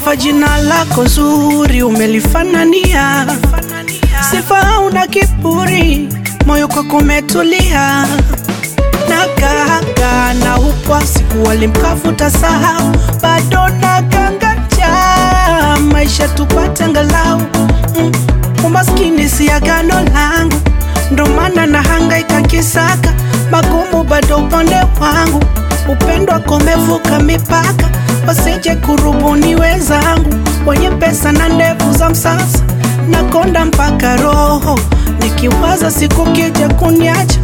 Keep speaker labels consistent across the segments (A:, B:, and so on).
A: Sifa jina lako zuri umelifanania, sifa hauna kiburi, moyo kwako umetulia. Nakaga na upwa siku walimkafuta sahau, bado nakanganja maisha tupate angalau. Umaskini si agano langu, ndo maana nahangaika kisaka, magumu bado upande wangu. Upendo wako umevuka mipaka, wasije kurubuni wenzangu, wenye pesa na ndevu za msasa. Nakonda mpaka roho, nikiwaza siku kija kuniacha.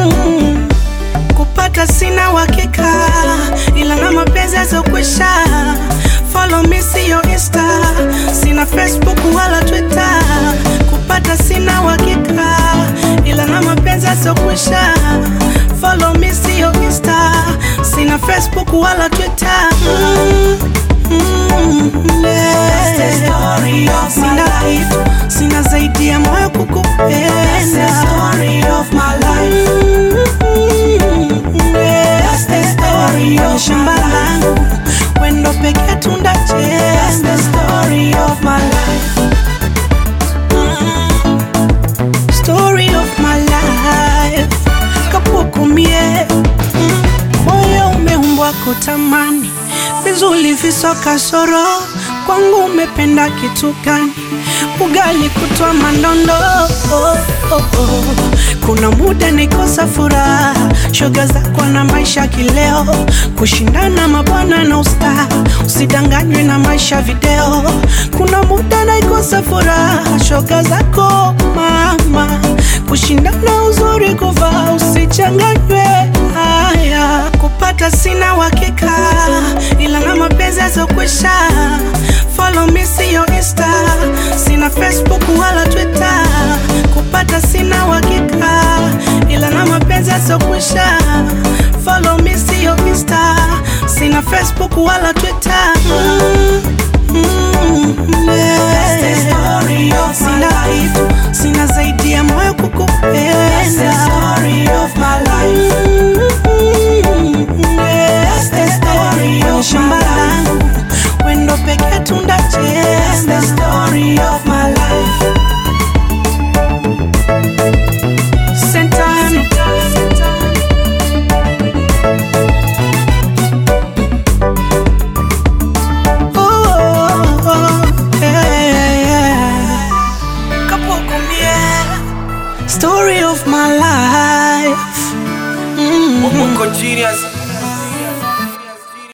A: Kupata sina uhakika, ila na mapenzi yazokwisha. Follow me siyo Insta, sina Facebook wala Twitter. Kupata sina uhakika, ila na mapenzi yazokwisha. Follow me siyo Insta, sina Facebook wala Twitter. That's the story of my life. Sina zaidi ya moyo kukupenda. That's the story of my life. That's the story of my life. Wendo peke tundacheza. That's the story of my life. Story of my life. Kapukumie, moyo umeumbwa kutamani, vizuri visoka soro. Kwangu umependa kitu gani? Ugali kutwa mandondo. Kuna muda nikosa furaha, shoga zako na maisha kileo. Kushindana mabwana na usta, usidanganywe na maisha video. Kuna muda nikosa furaha, shoga zako mama. Kushindana uzuri kuvaa, usichanganywe haya. Kupata sina uhakika, ila na mapenzi yazokwisha. Follow me siyo Insta, sina Facebook wala Twitter. Kupata sina uhakika, ila na mapenzi yazokwisha. Follow me siyo Insta, sina Facebook wala Twitter. That's the story of my life. Sina zaidi ya moyo kukupenda. That's the story of my life. That's the story of my life. Wendo peke tundacheza. That's the story of my life. Sentano. Story of my life.
B: Mungu genius.